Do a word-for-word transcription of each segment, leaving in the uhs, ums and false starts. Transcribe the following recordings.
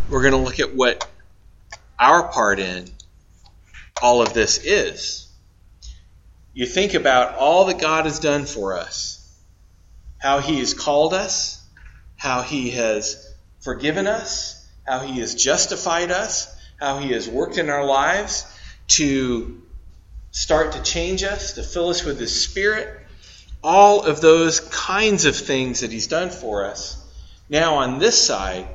we're going to look at what our part in all of this is. You think about all that God has done for us, how he has called us, how he has forgiven us, how he has justified us, how he has worked in our lives to start to change us, to fill us with his Spirit. All of those kinds of things that he's done for us. Now on this side,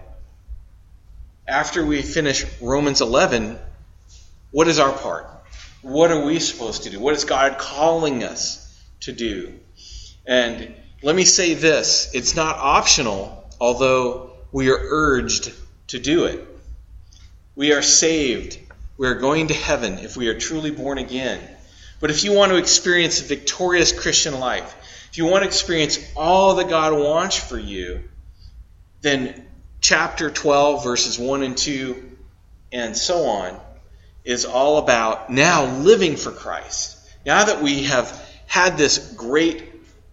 after we finish Romans eleven, what is our part? What are we supposed to do? What is God calling us to do? And let me say this, it's not optional, although we are urged to do it. We are saved. We are going to heaven if we are truly born again. But if you want to experience a victorious Christian life, if you want to experience all that God wants for you, then chapter twelve, verses one and two, and so on, is all about now living for Christ. Now that we have had this great,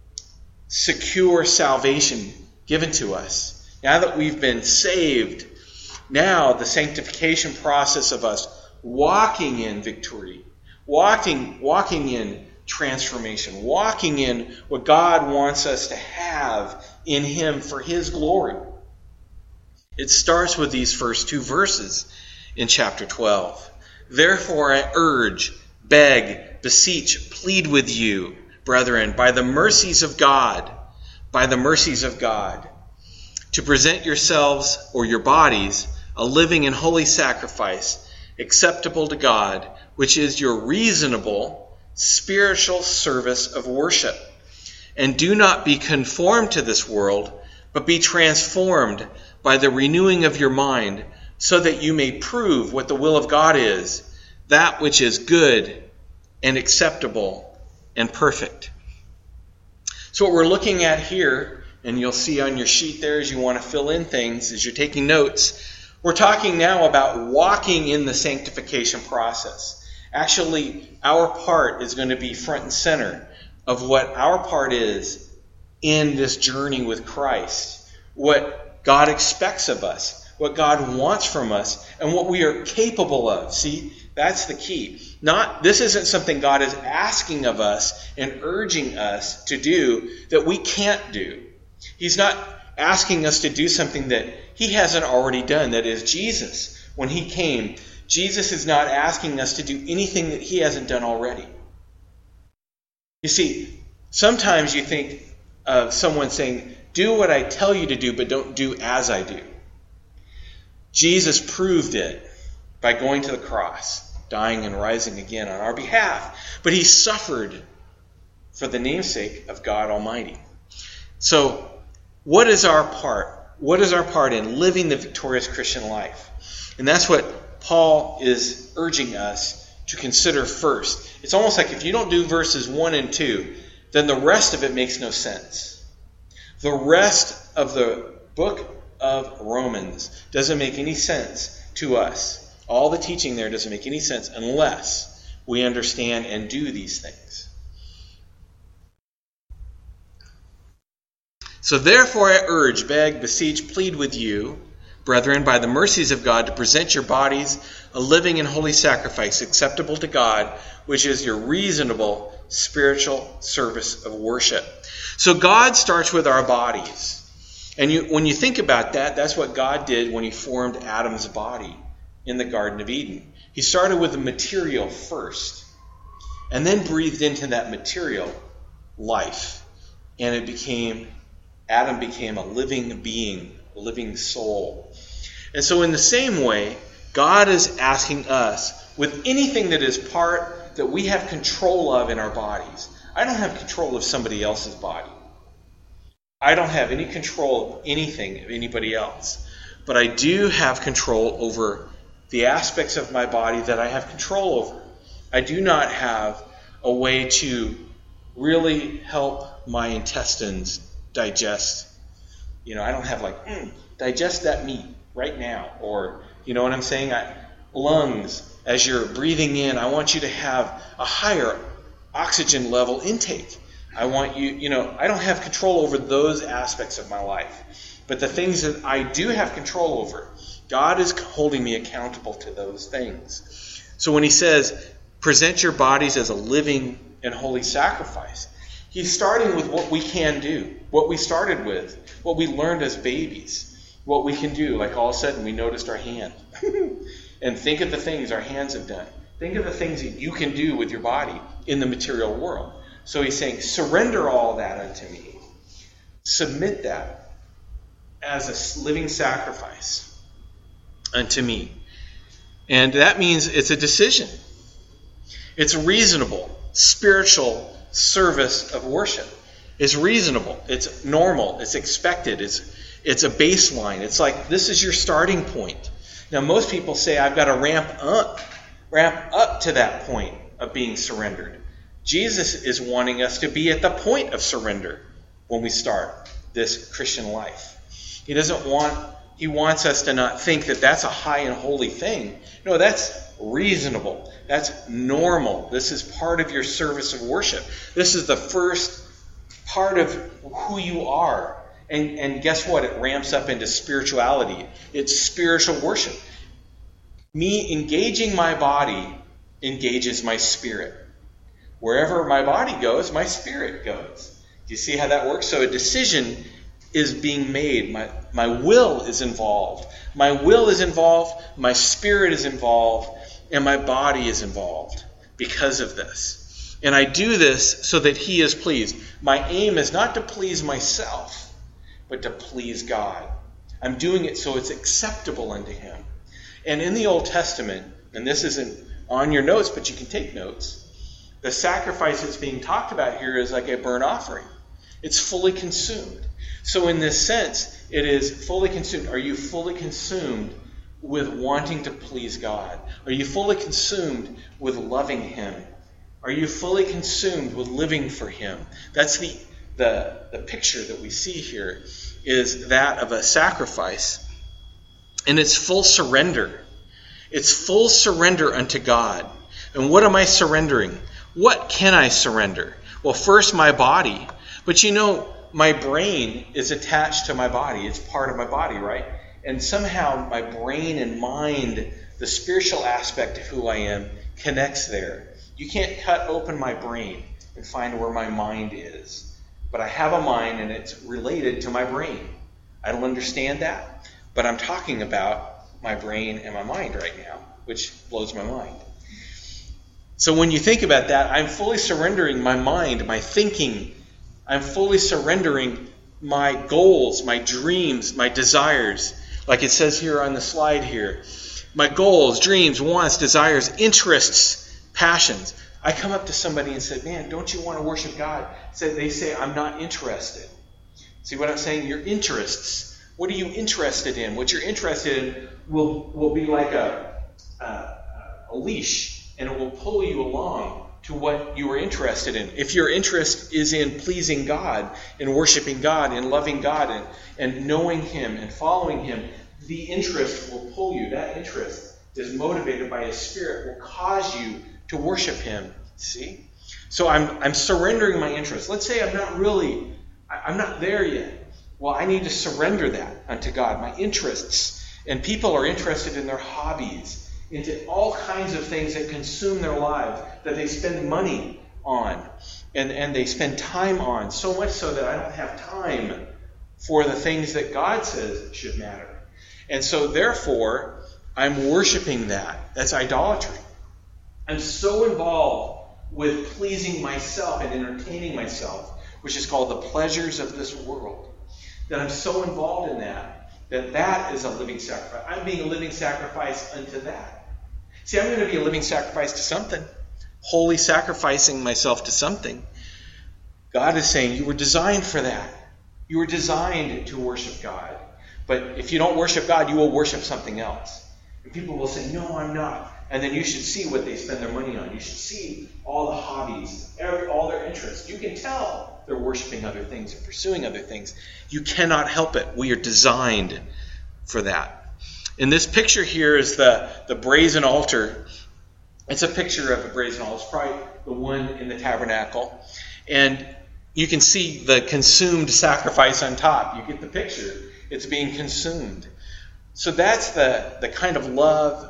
secure salvation given to us, now that we've been saved, now the sanctification process of us walking in victory, walking, walking in transformation, walking in what God wants us to have in him for his glory. It starts with these first two verses in chapter twelve. Therefore I urge, beg, beseech, plead with you, brethren, by the mercies of God, by the mercies of God, to present yourselves or your bodies a living and holy sacrifice, acceptable to God, which is your reasonable spiritual service of worship. And do not be conformed to this world, but be transformed by the renewing of your mind, so that you may prove what the will of God is, that which is good and acceptable and perfect. So what we're looking at here, and you'll see on your sheet there as you want to fill in things, as you're taking notes, we're talking now about walking in the sanctification process. Actually, our part is going to be front and center of what our part is in this journey with Christ, what God expects of us, what God wants from us, and what we are capable of. See, that's the key. Not, this isn't something God is asking of us and urging us to do that we can't do. He's not asking us to do something that he hasn't already done. That is, Jesus, when he came, Jesus is not asking us to do anything that he hasn't done already. You see, sometimes you think of someone saying, do what I tell you to do, but don't do as I do. Jesus proved it by going to the cross, dying and rising again on our behalf. But he suffered for the namesake of God Almighty. So, what is our part? What is our part in living the victorious Christian life? And that's what Paul is urging us to consider first. It's almost like if you don't do verses one and two, then the rest of it makes no sense. The rest of the book of Romans doesn't make any sense to us. All the teaching there doesn't make any sense unless we understand and do these things. So therefore I urge, beg, beseech, plead with you, brethren, by the mercies of God, to present your bodies a living and holy sacrifice, acceptable to God, which is your reasonable spiritual service of worship. So God starts with our bodies. And you, when you think about that, that's what God did when he formed Adam's body in the Garden of Eden. He started with the material first, and then breathed into that material life. And it became, Adam became a living being, a living soul. And so in the same way, God is asking us, with anything that is part that we have control of in our bodies. I don't have control of somebody else's body. I don't have any control of anything of anybody else. But I do have control over the aspects of my body that I have control over. I do not have a way to really help my intestines digest. You know, I don't have like, mm, digest that meat right now. Or, you know what I'm saying? I, lungs, as you're breathing in, I want you to have a higher oxygen level intake. I want you, you know, I don't have control over those aspects of my life. But the things that I do have control over, God is holding me accountable to those things. So when he says, present your bodies as a living and holy sacrifice, he's starting with what we can do, what we started with, what we learned as babies, what we can do. Like all of a sudden we noticed our hand. And think of the things our hands have done. Think of the things that you can do with your body in the material world. So he's saying, surrender all that unto me. Submit that as a living sacrifice unto me. And that means it's a decision. It's reasonable, spiritual service of worship. It's reasonable. It's normal. It's expected. It's, it's a baseline. It's like, this is your starting point. Now, most people say, I've got to ramp up, ramp up to that point of being surrendered. Jesus is wanting us to be at the point of surrender when we start this Christian life. He doesn't want, he wants us to not think that that's a high and holy thing. No, that's reasonable. That's normal. This is part of your service of worship. This is the first part of who you are. And, and guess what? It ramps up into spirituality. It's spiritual worship. Me engaging my body engages my spirit. Wherever my body goes, my spirit goes. Do you see how that works? So a decision is being made. My, my will is involved. My will is involved, my spirit is involved, and my body is involved because of this. And I do this so that he is pleased. My aim is not to please myself, but to please God. I'm doing it so it's acceptable unto him. And in the Old Testament, and this isn't on your notes, but you can take notes, the sacrifice that's being talked about here is like a burnt offering. It's fully consumed. So in this sense, it is fully consumed. Are you fully consumed with wanting to please God? Are you fully consumed with loving him? Are you fully consumed with living for him? That's the, the, the picture that we see here, is that of a sacrifice. And it's full surrender. It's full surrender unto God. And what am I surrendering? What can I surrender? Well, first, my body. But you know, my brain is attached to my body. It's part of my body, right? And somehow my brain and mind, the spiritual aspect of who I am, connects there. You can't cut open my brain and find where my mind is. But I have a mind, and it's related to my brain. I don't understand that, but I'm talking about my brain and my mind right now, which blows my mind. So when you think about that, I'm fully surrendering my mind, my thinking. I'm fully surrendering my goals, my dreams, my desires. Like it says here on the slide here. My goals, dreams, wants, desires, interests, passions. I come up to somebody and say, man, don't you want to worship God? So they say, I'm not interested. See what I'm saying? Your interests. What are you interested in? What you're interested in will, will be like a, a, a leash, and it will pull you along to what you are interested in. If your interest is in pleasing God, in worshiping God, in loving God, and, and knowing him and following him, the interest will pull you. That interest is motivated by his spirit, will cause you to worship him. See? So I'm I'm surrendering my interest. Let's say I'm not really, I'm not there yet. Well, I need to surrender that unto God, my interests. And people are interested in their hobbies, into all kinds of things that consume their lives, that they spend money on, and, and they spend time on, so much so that I don't have time for the things that God says should matter. And so therefore, I'm worshiping that. That's idolatry. I'm so involved with pleasing myself and entertaining myself, which is called the pleasures of this world, that I'm so involved in that, that that is a living sacrifice. I'm being a living sacrifice unto that. See, I'm going to be a living sacrifice to something. Wholly sacrificing myself to something. God is saying, you were designed for that. You were designed to worship God. But if you don't worship God, you will worship something else. And people will say, no, I'm not. And then you should see what they spend their money on. You should see all the hobbies, every, all their interests. You can tell they're worshiping other things and pursuing other things. You cannot help it. We are designed for that. And this picture here is the, the brazen altar. It's a picture of a brazen altar. It's probably the one in the tabernacle. And you can see the consumed sacrifice on top. You get the picture. It's being consumed. So that's the, the kind of love,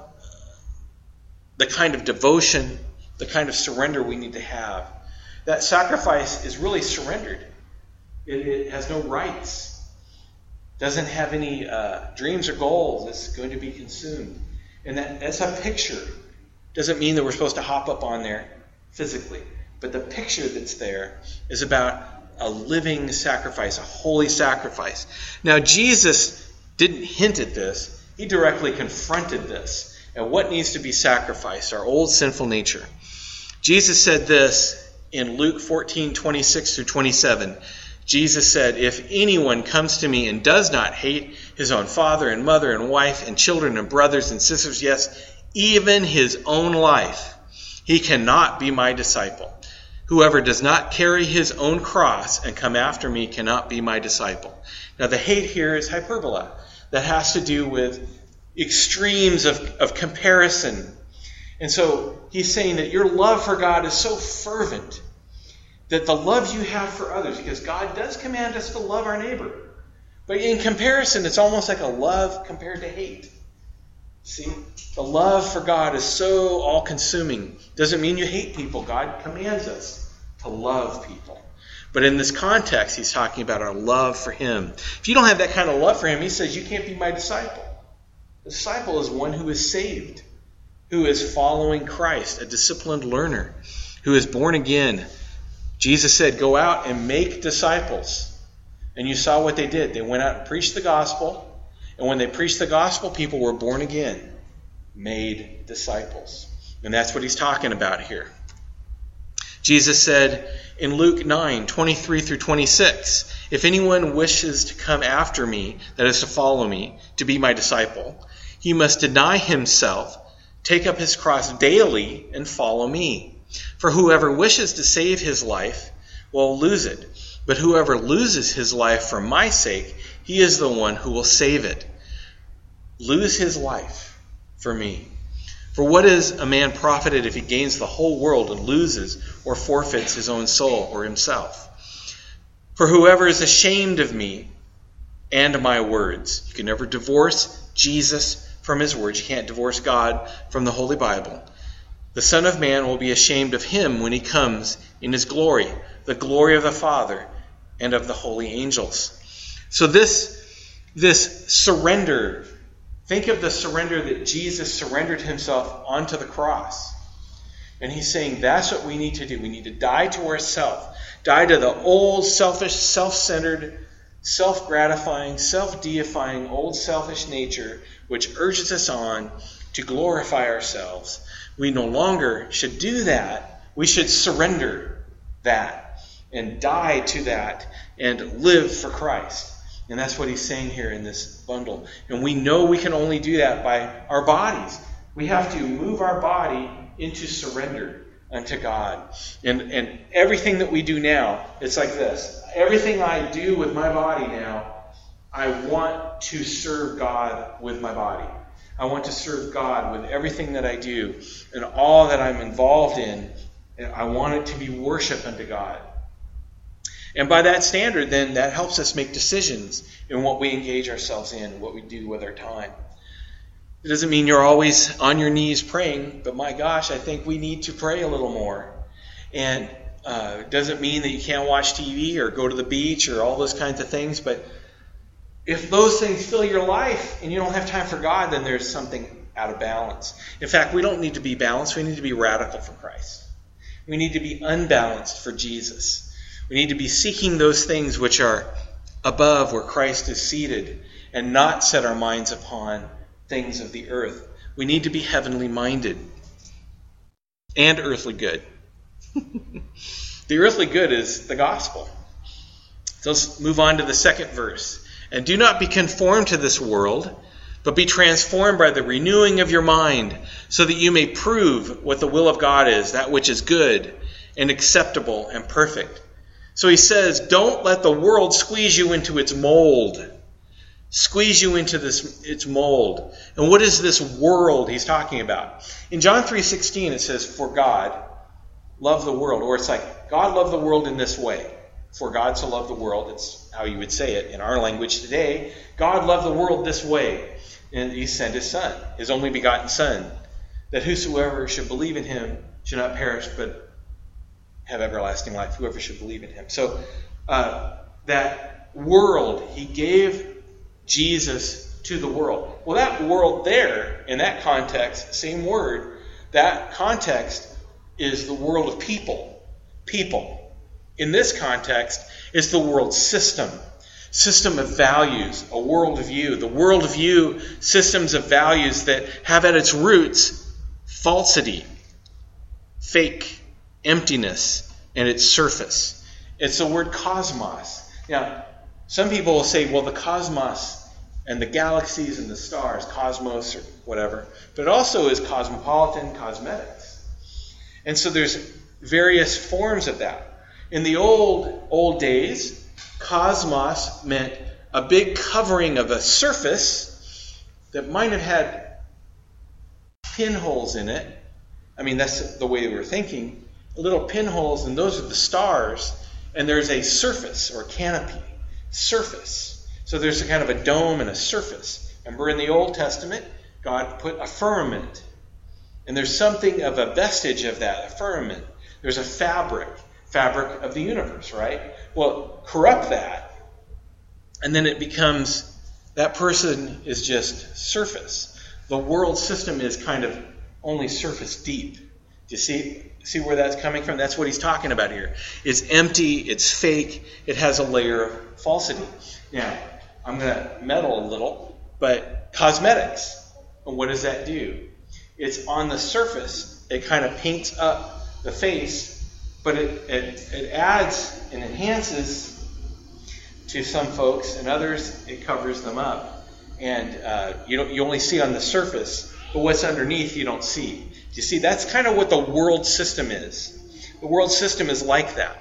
the kind of devotion, the kind of surrender we need to have. That sacrifice is really surrendered. It, it has no rights. Doesn't have any uh, dreams or goals. It's going to be consumed. And that, that's a picture. Doesn't mean that we're supposed to hop up on there physically. But the picture that's there is about a living sacrifice, a holy sacrifice. Now, Jesus didn't hint at this. He directly confronted this. And what needs to be sacrificed? Our old sinful nature. Jesus said this in Luke fourteen, twenty-six through twenty-seven. Jesus said, "If anyone comes to me and does not hate his own father and mother and wife and children and brothers and sisters, yes, even his own life, he cannot be my disciple. Whoever does not carry his own cross and come after me cannot be my disciple." Now the hate here is hyperbola. That has to do with extremes of, of comparison. And so he's saying that your love for God is so fervent that the love you have for others, because God does command us to love our neighbor. But in comparison, it's almost like a love compared to hate. See, the love for God is so all-consuming. Doesn't mean you hate people. God commands us to love people. But in this context, he's talking about our love for him. If you don't have that kind of love for him, he says, you can't be my disciple. A disciple is one who is saved, who is following Christ, a disciplined learner, who is born again. Jesus said, go out and make disciples. And you saw what they did. They went out and preached the gospel. And when they preached the gospel, people were born again, made disciples. And that's what he's talking about here. Jesus said in Luke nine, twenty-three through twenty-six, if anyone wishes to come after me, that is to follow me, to be my disciple, he must deny himself, take up his cross daily, and follow me. For whoever wishes to save his life will lose it. But whoever loses his life for my sake, he is the one who will save it. Lose his life for me. For what is a man profited if he gains the whole world and loses or forfeits his own soul or himself? For whoever is ashamed of me and my words, you can never divorce Jesus from his words. You can't divorce God from the Holy Bible. The Son of Man will be ashamed of him when he comes in his glory, the glory of the Father and of the holy angels. So this, this surrender, think of the surrender that Jesus surrendered himself onto the cross. And he's saying that's what we need to do. We need to die to ourselves. Die to the old, selfish, self-centered, self-gratifying, self-deifying, old selfish nature which urges us on to glorify ourselves. We no longer should do that. We should surrender that and die to that and live for Christ. And that's what he's saying here in this bundle. And we know we can only do that by our bodies. We have to move our body into surrender unto God. And, and everything that we do now, it's like this. Everything I do with my body now, I want to serve God with my body. I want to serve God with everything that I do and all that I'm involved in. I want it to be worship unto God. And by that standard, then, that helps us make decisions in what we engage ourselves in, what we do with our time. It doesn't mean you're always on your knees praying, but my gosh, I think we need to pray a little more. And uh, it doesn't mean that you can't watch T V or go to the beach or all those kinds of things, but if those things fill your life and you don't have time for God, then there's something out of balance. In fact, we don't need to be balanced. We need to be radical for Christ. We need to be unbalanced for Jesus. We need to be seeking those things which are above where Christ is seated and not set our minds upon things of the earth. We need to be heavenly minded and earthly good. The earthly good is the gospel. So let's move on to the second verse. And do not be conformed to this world, but be transformed by the renewing of your mind, so that you may prove what the will of God is, that which is good and acceptable and perfect. So he says, don't let the world squeeze you into its mold. Squeeze you into this its mold. And what is this world he's talking about? In John three sixteen it says, for God loved the world. Or it's like, God loved the world in this way. For God so loved the world, it's how you would say it in our language today. God loved the world this way, and he sent his Son, his only begotten Son, that whosoever should believe in him should not perish, but have everlasting life. Whoever should believe in him. So uh, that world, he gave Jesus to the world. Well, that world there, in that context, same word, that context is the world of people. People. In this context, it's the world system. System of values, a worldview. The worldview, systems of values that have at its roots falsity, fake, emptiness, and its surface. It's the word cosmos. Now, some people will say, well, the cosmos and the galaxies and the stars, cosmos or whatever, but it also is cosmopolitan, cosmetics. And so there's various forms of that. In the old, old days, cosmos meant a big covering of a surface that might have had pinholes in it. I mean, that's the way we were thinking. Little pinholes, and those are the stars. And there's a surface or canopy. Surface. So there's a kind of a dome and a surface. Remember in the Old Testament, God put a firmament. And there's something of a vestige of that, a firmament. There's a fabric. Fabric of the universe, right? Well, corrupt that, and then it becomes, that person is just surface. The world system is kind of only surface deep. Do you see, see where that's coming from? That's what he's talking about here. It's empty, it's fake, it has a layer of falsity. Now, I'm going to meddle a little, but cosmetics, and what does that do? It's on the surface, it kind of paints up the face, but it, it, it adds and enhances to some folks, and others it covers them up. And uh, you don't, you only see on the surface, but what's underneath you don't see. Do you see? That's kind of what the world system is. The world system is like that.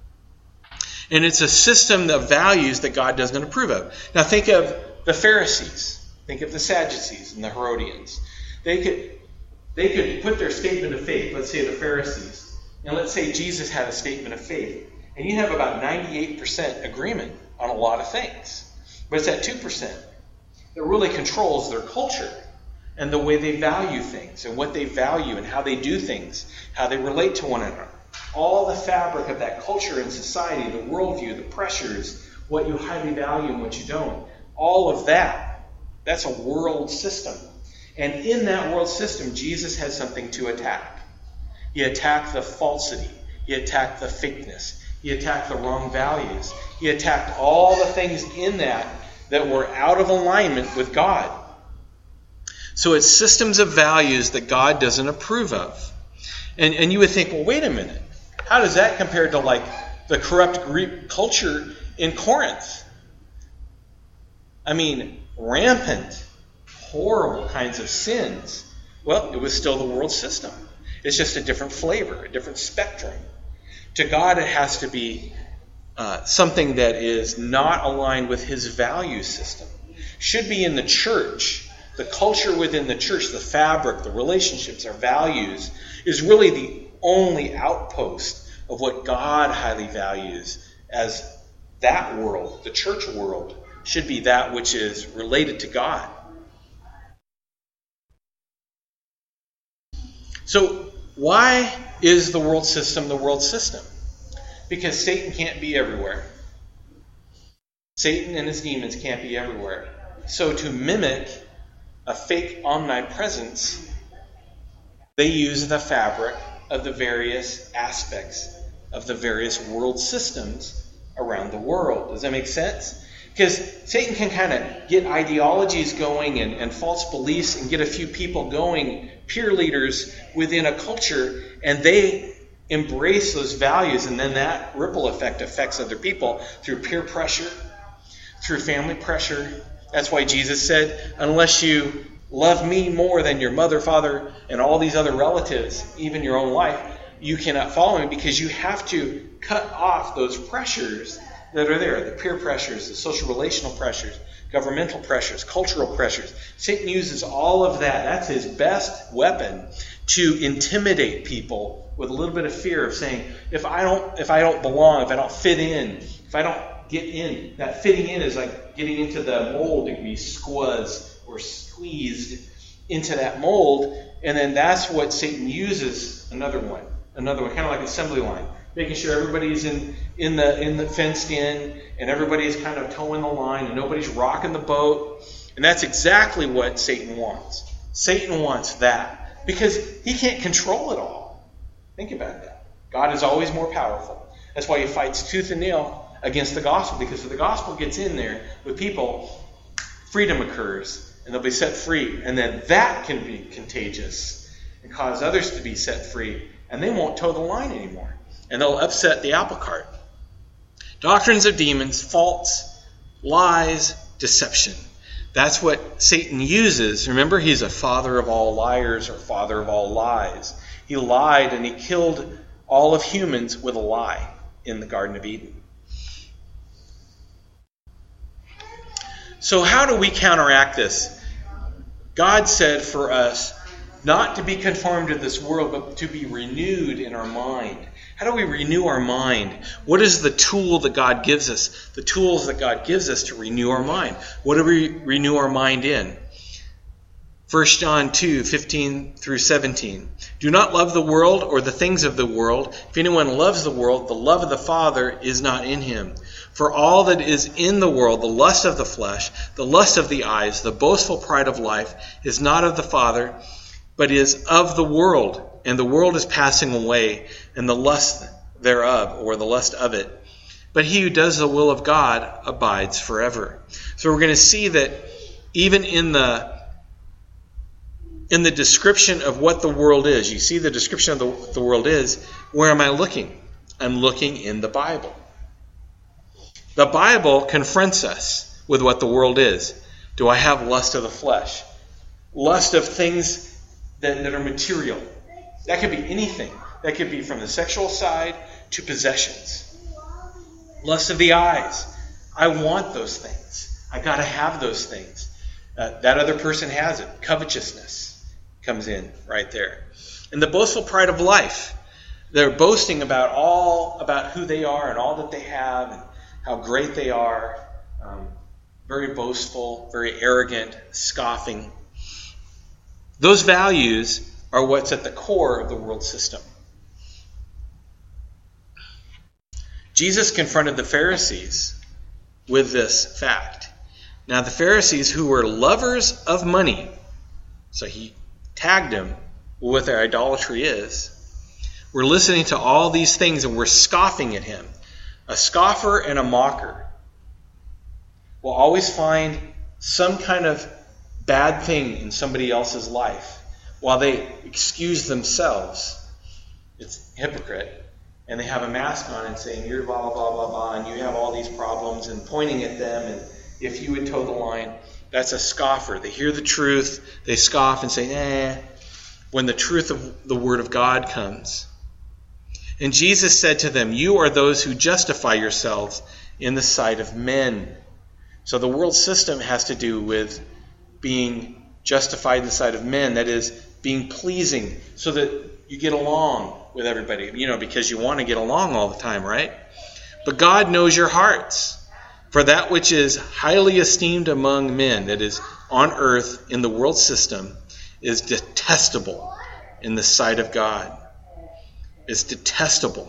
And it's a system of values that God doesn't approve of. Now think of the Pharisees. Think of the Sadducees and the Herodians. They could, they could put their statement of faith, let's say the Pharisees, and let's say Jesus had a statement of faith, and you have about ninety-eight percent agreement on a lot of things. But it's that two percent that really controls their culture and the way they value things and what they value and how they do things, how they relate to one another. All the fabric of that culture and society, the worldview, the pressures, what you highly value and what you don't, all of that, that's a world system. And in that world system, Jesus has something to attack. He attacked the falsity. He attacked the fakeness. He attacked the wrong values. He attacked all the things in that that were out of alignment with God. So it's systems of values that God doesn't approve of. And, and you would think, well, wait a minute. How does that compare to like the corrupt Greek culture in Corinth? I mean, rampant, horrible kinds of sins. Well, it was still the world system. It's just a different flavor, a different spectrum. To God, it has to be uh, something that is not aligned with his value system. Should be in the church. The culture within the church, the fabric, the relationships, our values, is really the only outpost of what God highly values as that world, the church world, should be that which is related to God. So, why is the world system the world system? Because Satan can't be everywhere. Satan and his demons can't be everywhere. So to mimic a fake omnipresence, they use the fabric of the various aspects of the various world systems around the world. Does that make sense? Because Satan can kind of get ideologies going and, and false beliefs and get a few people going, peer leaders within a culture, and they embrace those values, and then that ripple effect affects other people through peer pressure, through family pressure. That's why Jesus said, unless you love me more than your mother, father, and all these other relatives, even your own life, you cannot follow me, because you have to cut off those pressures that are there, the peer pressures, the social relational pressures, governmental pressures, cultural pressures. Satan uses all of that. That's his best weapon to intimidate people with a little bit of fear of saying, if I don't, if I don't belong, if I don't fit in, if I don't get in, that fitting in is like getting into the mold to be squeezed or squeezed into that mold, and then that's what Satan uses. Another one, another one, kind of like an assembly line, making sure everybody's in in the in the fenced in, and everybody's kind of towing the line, and nobody's rocking the boat, and that's exactly what Satan wants. Satan wants that because he can't control it all. Think about that. God is always more powerful. That's why he fights tooth and nail against the gospel, because if the gospel gets in there with people, freedom occurs, and they'll be set free, and then that can be contagious and cause others to be set free, and they won't toe the line anymore, and they'll upset the apple cart. Doctrines of demons, faults, lies, deception. That's what Satan uses. Remember, he's a father of all liars or father of all lies. He lied and he killed all of humans with a lie in the Garden of Eden. So how do we counteract this? God said for us not to be conformed to this world, but to be renewed in our mind. How do we renew our mind? What is the tool that God gives us? The tools that God gives us to renew our mind. What do we renew our mind in? First John two, fifteen through seventeen. Do not love the world or the things of the world. If anyone loves the world, the love of the Father is not in him. For all that is in the world, the lust of the flesh, the lust of the eyes, the boastful pride of life, is not of the Father, but is of the world. And the world is passing away, and the lust thereof, or the lust of it. But he who does the will of God abides forever. So we're going to see that even in the in the description of what the world is, you see the description of the, the world is, where am I looking? I'm looking in the Bible. The Bible confronts us with what the world is. Do I have lust of the flesh? Lust of things that, that are material. That could be anything. That could be from the sexual side to possessions. Lust of the eyes. I want those things. I got to have those things. Uh, that other person has it. Covetousness comes in right there. And the boastful pride of life. They're boasting about all, about who they are and all that they have and how great they are. Um, very boastful, very arrogant, scoffing. Those values are what's at the core of the world system. Jesus confronted the Pharisees with this fact. Now, the Pharisees, who were lovers of money, so he tagged them with what their idolatry is, were listening to all these things and were scoffing at him. A scoffer and a mocker will always find some kind of bad thing in somebody else's life while they excuse themselves. It's hypocrite. And they have a mask on and saying, you're blah, blah, blah, blah, blah, and you have all these problems, and pointing at them, and if you would toe the line, that's a scoffer. They hear the truth, they scoff and say, eh, when the truth of the Word of God comes. And Jesus said to them, you are those who justify yourselves in the sight of men. So the world system has to do with being justified in the sight of men. That is, being pleasing so that you get along with everybody, you know, because you want to get along all the time, right? But God knows your hearts. For that which is highly esteemed among men, that is on earth in the world system, is detestable in the sight of God. It's detestable.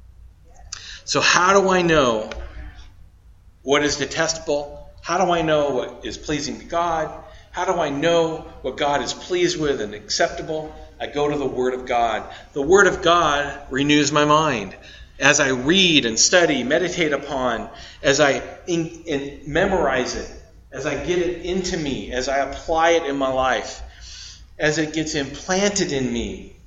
So how do I know what is detestable? How do I know what is pleasing to God? How do I know what God is pleased with and acceptable? I go to the Word of God. The Word of God renews my mind. As I read and study, meditate upon, as I in, in, memorize it, as I get it into me, as I apply it in my life, as it gets implanted in me,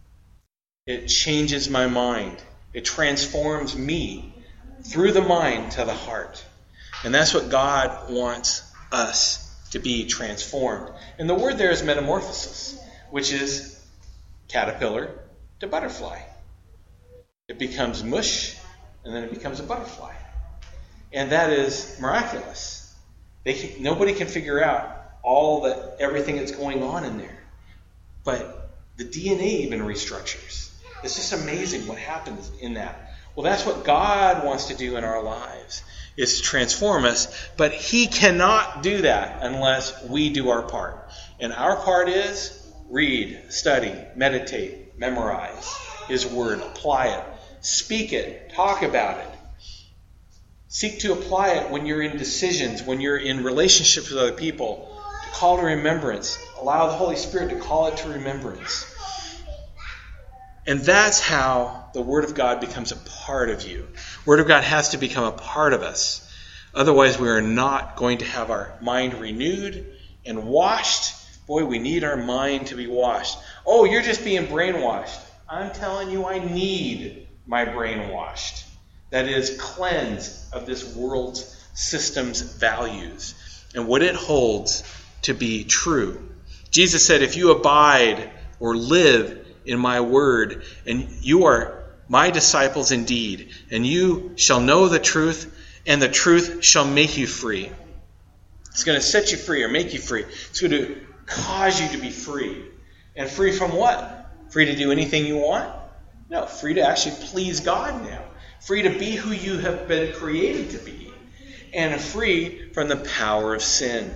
it changes my mind. It transforms me through the mind to the heart. And that's what God wants us to be, transformed. And the word there is metamorphosis, which is caterpillar to butterfly. It becomes mush, and then it becomes a butterfly. And that is miraculous. They can, nobody can figure out all that, everything that's going on in there. But the D N A even restructures. It's just amazing what happens in that. Well, that's what God wants to do in our lives, is to transform us. But he cannot do that unless we do our part. And our part is read, study, meditate, memorize his word, apply it, speak it, talk about it. Seek to apply it when you're in decisions, when you're in relationships with other people, to call to remembrance. Allow the Holy Spirit to call it to remembrance. And that's how the Word of God becomes a part of you. Word of God has to become a part of us. Otherwise, we are not going to have our mind renewed and washed. Boy, we need our mind to be washed. Oh, you're just being brainwashed. I'm telling you, I need my brain washed. That is, cleansed of this world's system's values and what it holds to be true. Jesus said, if you abide or live in my word, and you are my disciples indeed, and you shall know the truth, and the truth shall make you free. It's going to set you free or make you free. It's going to cause you to be free. And free from what? Free to do anything you want? No, free to actually please God now. Free to be who you have been created to be. And free from the power of sin.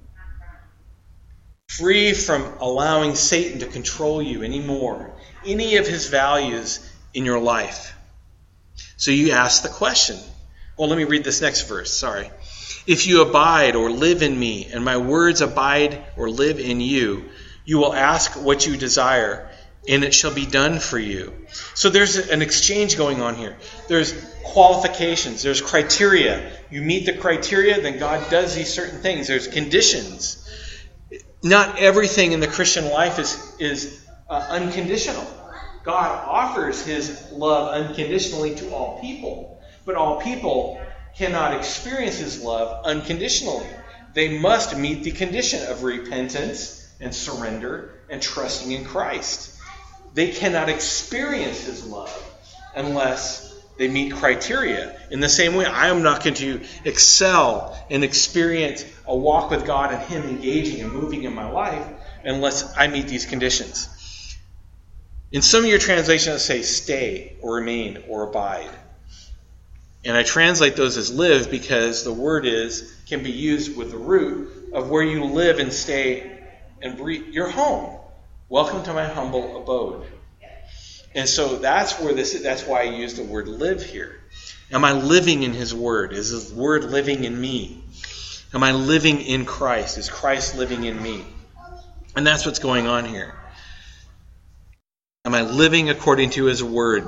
Free from allowing Satan to control you anymore. Any of his values in your life. So you ask the question. Well, let me read this next verse. Sorry. If you abide or live in me, and my words abide or live in you, you will ask what you desire, and it shall be done for you. So there's an exchange going on here. There's qualifications. There's criteria. You meet the criteria, then God does these certain things. There's conditions. Not everything in the Christian life is, is uh, unconditional. God offers his love unconditionally to all people. But all people cannot experience his love unconditionally. They must meet the condition of repentance and surrender and trusting in Christ. They cannot experience his love unless they meet criteria. In the same way, I am not going to excel and experience a walk with God and him engaging and moving in my life unless I meet these conditions. In some of your translations, say stay or remain or abide. And I translate those as live because the word is can be used with the root of where you live and stay and breathe. Your home. Welcome to my humble abode. And so that's where this is. That's why I use the word live here. Am I living in his word? Is his word living in me? Am I living in Christ? Is Christ living in me? And that's what's going on here. Am I living according to his word?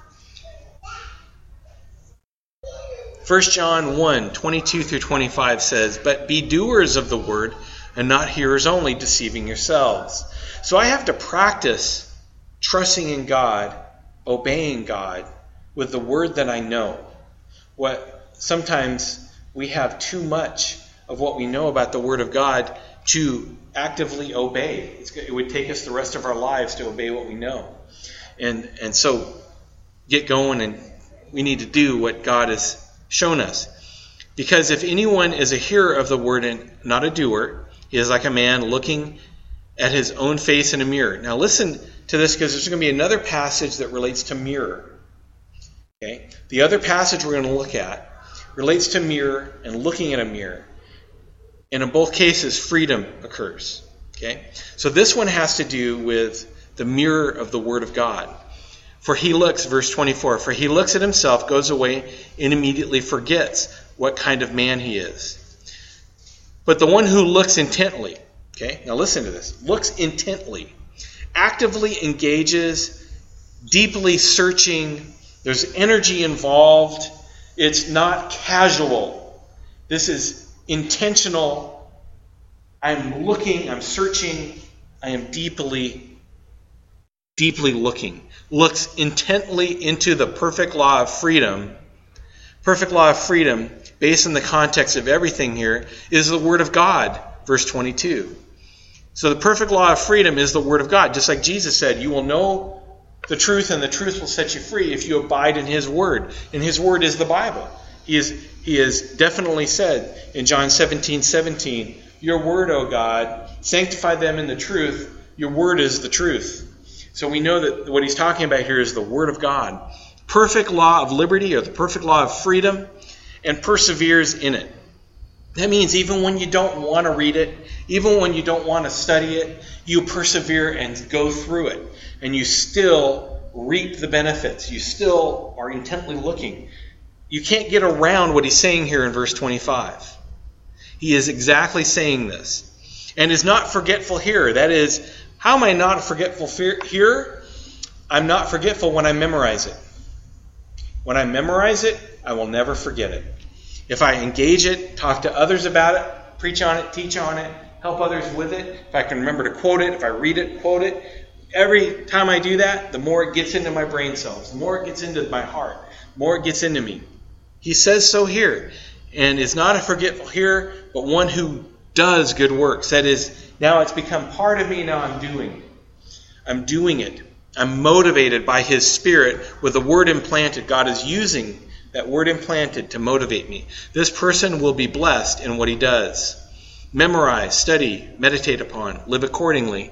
First John one, twenty-two through twenty-five says, but be doers of the word and not hearers only, deceiving yourselves. So I have to practice trusting in God, obeying God with the word that I know. What sometimes we have too much of what we know about the word of God to actively obey. It's, it would take us the rest of our lives to obey what we know. And and so get going, and we need to do what God has shown us. Because if anyone is a hearer of the word and not a doer, he is like a man looking at his own face in a mirror. Now listen to this, because there's going to be another passage that relates to mirror. Okay? The other passage we're going to look at relates to mirror and looking at a mirror. And in both cases, freedom occurs. Okay? So this one has to do with the mirror of the Word of God. For he looks, verse twenty-four, for he looks at himself, goes away, and immediately forgets what kind of man he is. But the one who looks intently, okay, now listen to this, looks intently, actively engages, deeply searching, there's energy involved, it's not casual. This is intentional. I'm looking, I'm searching, I am deeply deeply looking, looks intently into the perfect law of freedom. Perfect law of freedom, based on the context of everything here, is the Word of God, verse twenty-two. So the perfect law of freedom is the Word of God. Just like Jesus said, you will know the truth, and the truth will set you free if you abide in his Word. And his Word is the Bible. He is, he has definitely said in John seventeen seventeen, your Word, O God, sanctify them in the truth. Your Word is the truth. So we know that what he's talking about here is the Word of God. Perfect law of liberty, or the perfect law of freedom, and perseveres in it. That means even when you don't want to read it, even when you don't want to study it, you persevere and go through it. And you still reap the benefits. You still are intently looking. You can't get around what he's saying here in verse twenty-five. He is exactly saying this. And is not forgetful here. That is, how am I not forgetful here? I'm not forgetful when I memorize it. When I memorize it, I will never forget it. If I engage it, talk to others about it, preach on it, teach on it, help others with it, if I can remember to quote it, if I read it, quote it, every time I do that, the more it gets into my brain cells, the more it gets into my heart, the more it gets into me. He says so here, and is not a forgetful hearer, but one who does good works. That is, now it's become part of me, now I'm doing it. I'm doing it. I'm motivated by His Spirit with the word implanted. God is using that word implanted to motivate me. This person will be blessed in what he does. Memorize, study, meditate upon, live accordingly.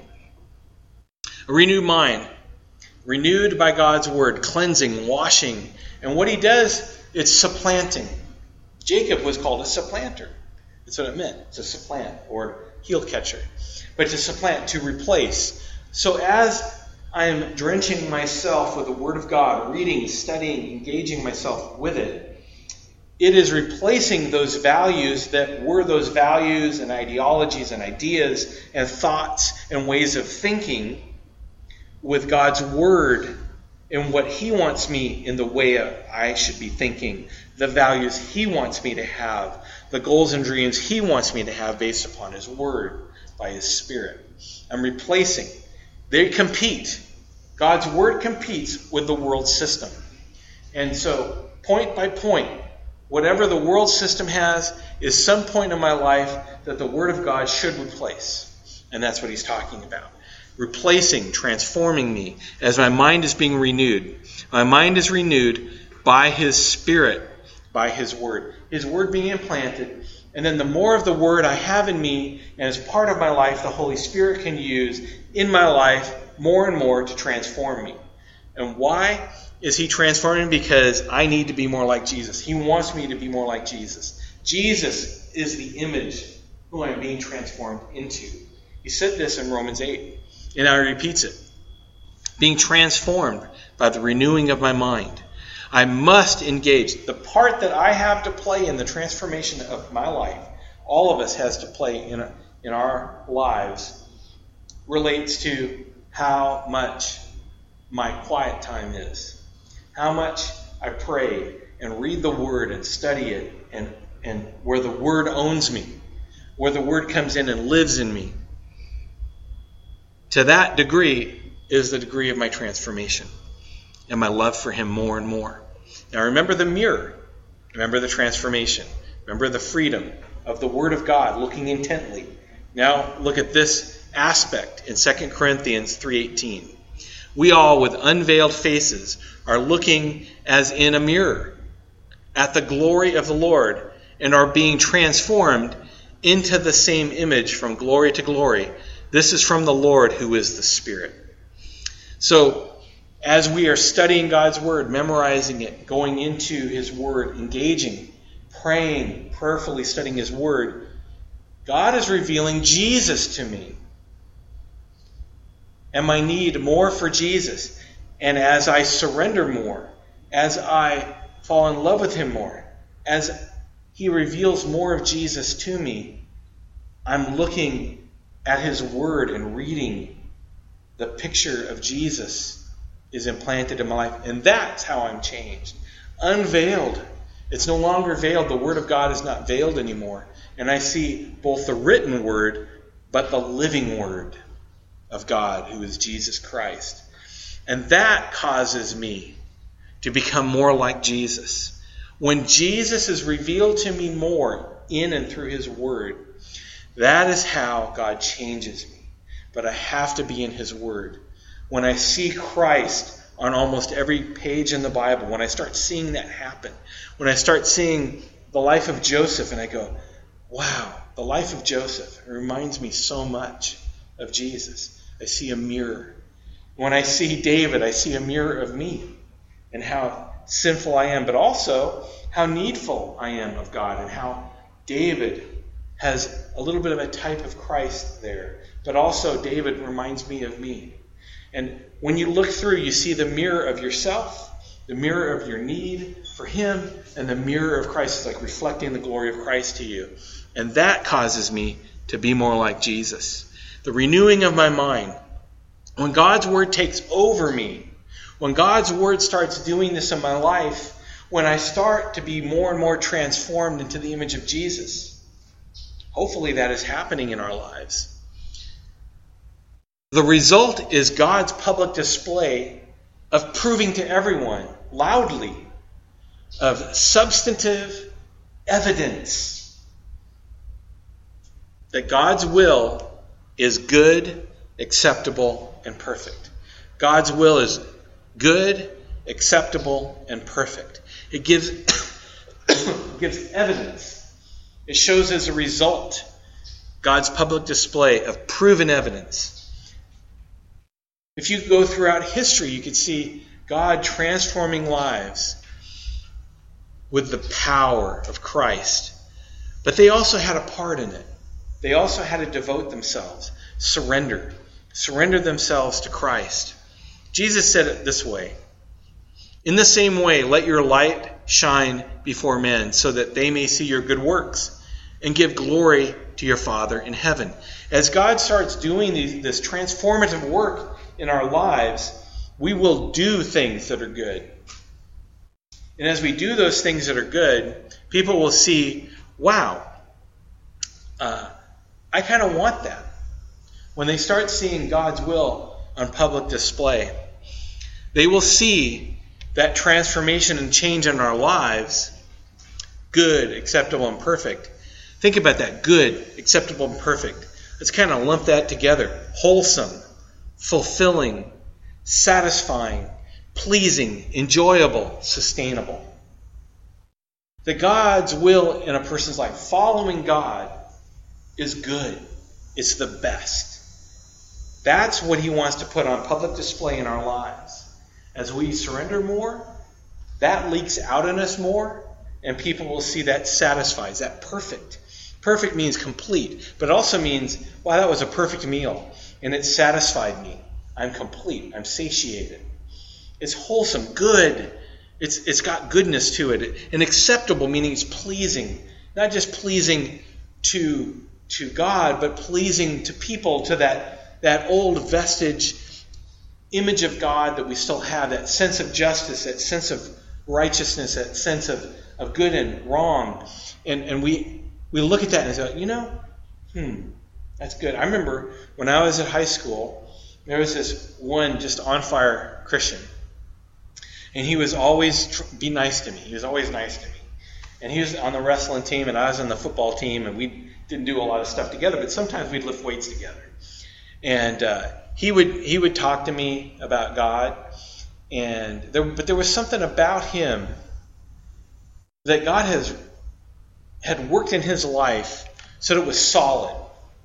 A renewed mind, renewed by God's word, cleansing, washing. And what he does, it's supplanting. Jacob was called a supplanter. That's what it meant, to supplant or heel catcher. But to supplant, to replace. So as I am drenching myself with the Word of God, reading, studying, engaging myself with it, it is replacing those values that were those values and ideologies and ideas and thoughts and ways of thinking with God's Word and what He wants me in the way I should be thinking, the values He wants me to have, the goals and dreams He wants me to have based upon His Word by His Spirit. I'm replacing. They compete. God's Word competes with the world system. And so, point by point, whatever the world system has is some point in my life that the Word of God should replace. And that's what he's talking about. Replacing, transforming me as my mind is being renewed. My mind is renewed by His Spirit, by His Word. His Word being implanted. And then the more of the Word I have in me and as part of my life, the Holy Spirit can use in my life more and more to transform me. And why is He transforming? Because I need to be more like Jesus. He wants me to be more like Jesus. Jesus is the image who I'm being transformed into. He said this in Romans eight. And now He repeats it. Being transformed by the renewing of my mind. I must engage. The part that I have to play in the transformation of my life, all of us has to play in, in our lives, relates to how much my quiet time is. How much I pray and read the Word and study it, and, and where the Word owns me, where the Word comes in and lives in me. To that degree is the degree of my transformation and my love for Him more and more. Now remember the mirror. Remember the transformation. Remember the freedom of the Word of God, looking intently. Now look at this aspect in Second Corinthians three eighteen. We all with unveiled faces are looking as in a mirror at the glory of the Lord and are being transformed into the same image from glory to glory. This is from the Lord who is the Spirit. So as we are studying God's Word, memorizing it, going into His Word, engaging, praying, prayerfully studying His Word, God is revealing Jesus to me. And my need more for Jesus. And as I surrender more, as I fall in love with Him more, as He reveals more of Jesus to me, I'm looking at His Word and reading the picture of Jesus is implanted in my life. And that's how I'm changed. Unveiled. It's no longer veiled. The Word of God is not veiled anymore. And I see both the written Word, but the living Word of God, who is Jesus Christ. And that causes me to become more like Jesus. When Jesus is revealed to me more in and through His Word, that is how God changes me. But I have to be in His Word. When I see Christ on almost every page in the Bible, when I start seeing that happen, when I start seeing the life of Joseph and I go, wow, the life of Joseph reminds me so much of Jesus. I see a mirror. When I see David, I see a mirror of me and how sinful I am, but also how needful I am of God, and how David has a little bit of a type of Christ there. But also David reminds me of me. And when you look through, you see the mirror of yourself, the mirror of your need for him, and the mirror of Christ is like reflecting the glory of Christ to you. And that causes me to be more like Jesus. The renewing of my mind. When God's word takes over me, when God's word starts doing this in my life, when I start to be more and more transformed into the image of Jesus, hopefully that is happening in our lives. The result is God's public display of proving to everyone, loudly, of substantive evidence that God's will is good, acceptable, and perfect. God's will is good, acceptable, and perfect. It gives, gives evidence. It shows as a result God's public display of proven evidence. If you go throughout history, you could see God transforming lives with the power of Christ. But they also had a part in it. They also had to devote themselves, surrender, surrender themselves to Christ. Jesus said it this way: "In the same way, let your light shine before men, so that they may see your good works and give glory to your Father in heaven." As God starts doing these, this transformative work in our lives, we will do things that are good. And as we do those things that are good, people will see, wow, uh, I kind of want that. When they start seeing God's will on public display, they will see that transformation and change in our lives, good, acceptable, and perfect. Think about that, good, acceptable, and perfect. Let's kind of lump that together. Wholesome, fulfilling, satisfying, pleasing, enjoyable, sustainable. That God's will in a person's life, following God, is good. It's the best. That's what he wants to put on public display in our lives. As we surrender more, that leaks out in us more, and people will see that satisfies, that perfect. Perfect means complete, but it also means, wow, that was a perfect meal, and it satisfied me. I'm complete. I'm satiated. It's wholesome, good. It's it's got goodness to it. And acceptable meaning it's pleasing, not just pleasing to to God, but pleasing to people, to that that old vestige image of God that we still have, that sense of justice, that sense of righteousness, that sense of, of good and wrong. And and we we look at that and say, you know, hmm, that's good. I remember when I was at high school, there was this one just on fire Christian. And he was always, tr- be nice to me. He was always nice to me. And he was on the wrestling team and I was on the football team, and we didn't do a lot of stuff together, but sometimes we'd lift weights together. And uh, he would he would talk to me about God, and there, but there was something about him that God has had worked in his life so that it was solid.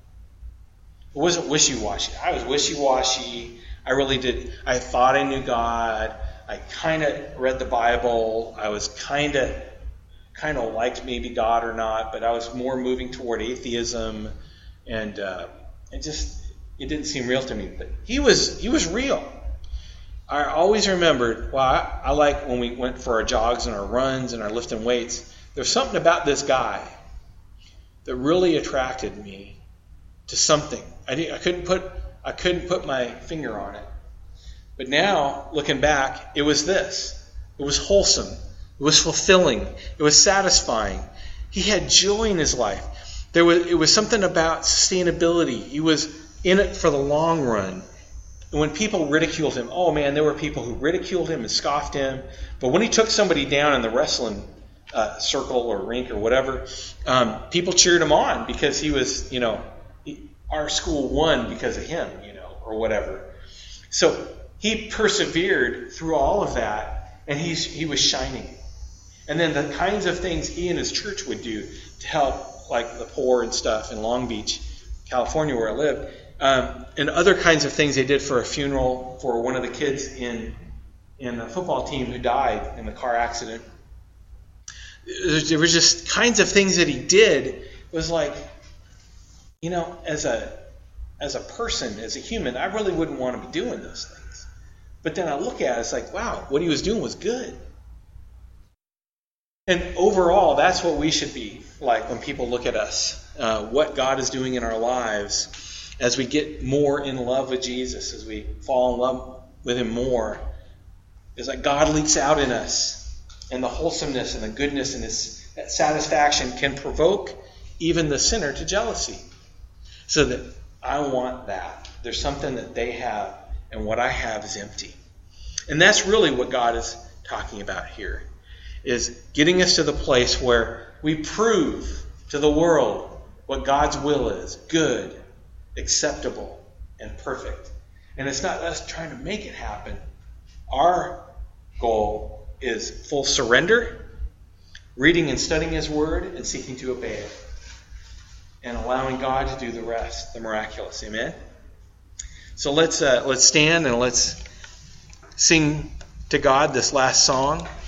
It wasn't wishy-washy. I was wishy-washy. I really did. I thought I knew God. I kind of read the Bible. I was kind of kind of liked maybe God or not, but I was more moving toward atheism, and uh, it just it didn't seem real to me. But he was he was real. I always remembered. Well, I, I like when we went for our jogs and our runs and our lifting weights. There's something about this guy that really attracted me to something. I didn't, I couldn't put I couldn't put my finger on it. But now, looking back, it was this. It was wholesome. It was fulfilling. It was satisfying. He had joy in his life. There was it was something about sustainability. He was in it for the long run. And when people ridiculed him, oh man, there were people who ridiculed him and scoffed him. But when he took somebody down in the wrestling uh, circle or rink or whatever, um, people cheered him on because he was, you know, he, our school won because of him, you know, or whatever. So he persevered through all of that, and he's he was shining. And then the kinds of things he and his church would do to help, like the poor and stuff in Long Beach, California, where I lived, Um, and other kinds of things they did for a funeral for one of the kids in in the football team who died in the car accident. There were just kinds of things that he did. It was like, you know, as a as a person, as a human, I really wouldn't want to be doing those things. But then I look at it, it's like, wow, what he was doing was good. And overall, that's what we should be like when people look at us. Uh, what God is doing in our lives as we get more in love with Jesus, as we fall in love with him more, is like God leaks out in us. And the wholesomeness and the goodness and his that satisfaction can provoke even the sinner to jealousy. So that I want that. There's something that they have, and what I have is empty. And that's really what God is talking about here, is getting us to the place where we prove to the world what God's will is, good, acceptable, and perfect. And it's not us trying to make it happen. Our goal is full surrender, reading and studying his word, and seeking to obey it. And allowing God to do the rest, the miraculous. Amen? So let's uh, let's stand and let's sing to God this last song.